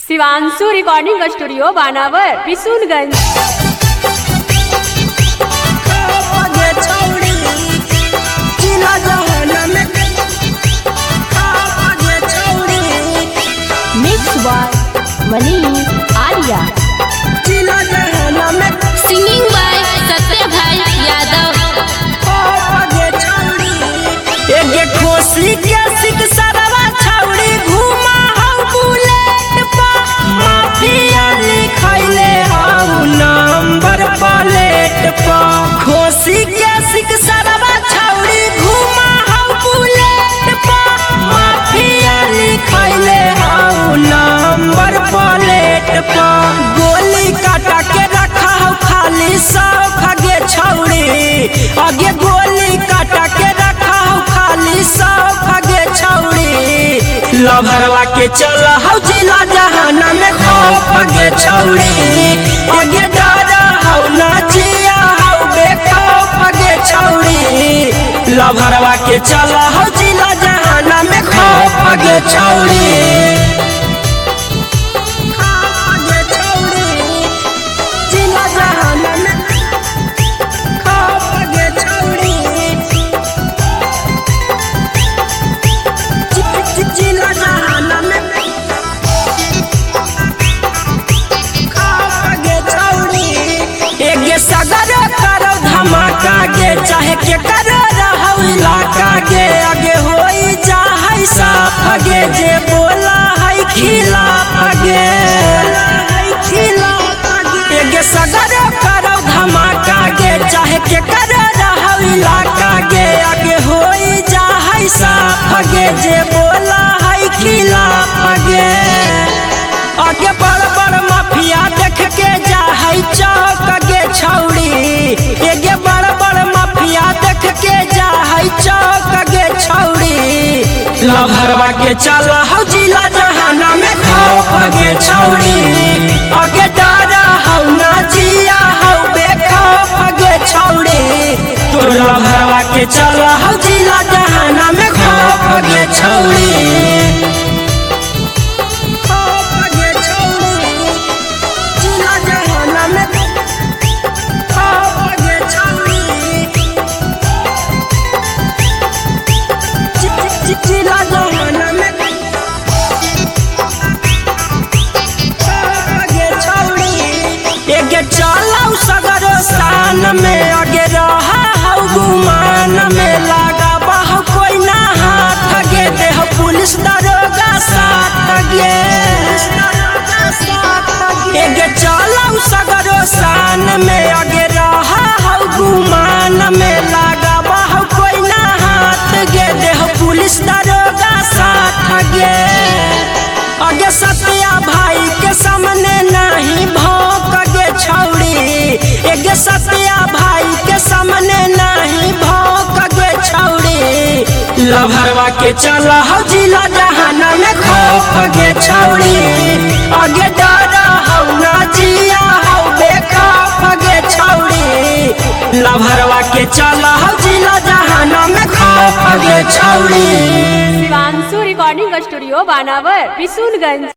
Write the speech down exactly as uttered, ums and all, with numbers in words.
Shivanshu recording studio बानावर Bishunganj. Mix by Manish Arya, singing by Satya Bhai Yadav. एक खोसी के सिक सरवा छौड़ी घुमा हौ बुलेट पर, माफिया लिखैले हौ नंबर प्लेट पर। खोसी के सिक सरवा छौड़ी घुमा हौ बुलेट पर, माफिया लिखैले हौ नंबर प्लेट पर। गोली काटा के रखा हौ खाली सौख गे छौड़ी, आगे गोली काटा के रखा हौ खाली सौख गे छौड़ी। लभरवा के चल हौ जिला जहाना में खौफ गे छौड़ी, आगे डर हौ ना जिया हौ बेखौफ गे छौड़ी। लभरवा के चल हौ जिला जहाना में खौफ गे छौड़ी। सगर करो धमाका गे, चाहे के करो रहौ इलाका गे। आगे होई जाहै साफ गे, जे बोला है खिलाफ गे। एगे सगर करो धमाका गे, चाहे के करो रहौ इलाका गे। आगे होई जाहै साफ गे, जे बोला है खिलाफ गे। आगे बड़ बड़ माफिया देख के जाहै चौक गे छौड़ी, एगे बड़ बड़ माफिया देख के जाहै चौक गे छौड़ी। लभरवा के चल हौ जिला जहाना में खौफ गे छौड़ी, आगे डर हौ ना जिया हौ बेखौफ गे छौड़ी। तो लभरवा के चल हौ जिला जहाना में खौफ गे छौड़ी। चलौ सगरो शान में, आगे रहा हौ गुमान में। लगा बहु कोई ना हाथ गे, देह पुलिस दरोगा साथ गे। एगे चलौ सगरो शान में, आगे रहा हौ गुमान में। लगा बहु कोई ना हाथ गे, देह पुलिस दरोगा साथ गे। आगे सत्या भाई के सामने नहीं भौंक गे छौड़ी, एगे सत्या भाई के सामने नहीं भौंक गे छौड़ी। लभरवा के चल हौ जिला जहाना में खौफ गे छौड़ी, आगे डर हौ ना जिया हौ बेखौफ गे छौड़ी। लभरवा के चल हौ जिला जहाना में खौफ गे छौड़ी। शिवांशु रिकॉर्डिंग स्टूडियो बानावर बिशुनगंज।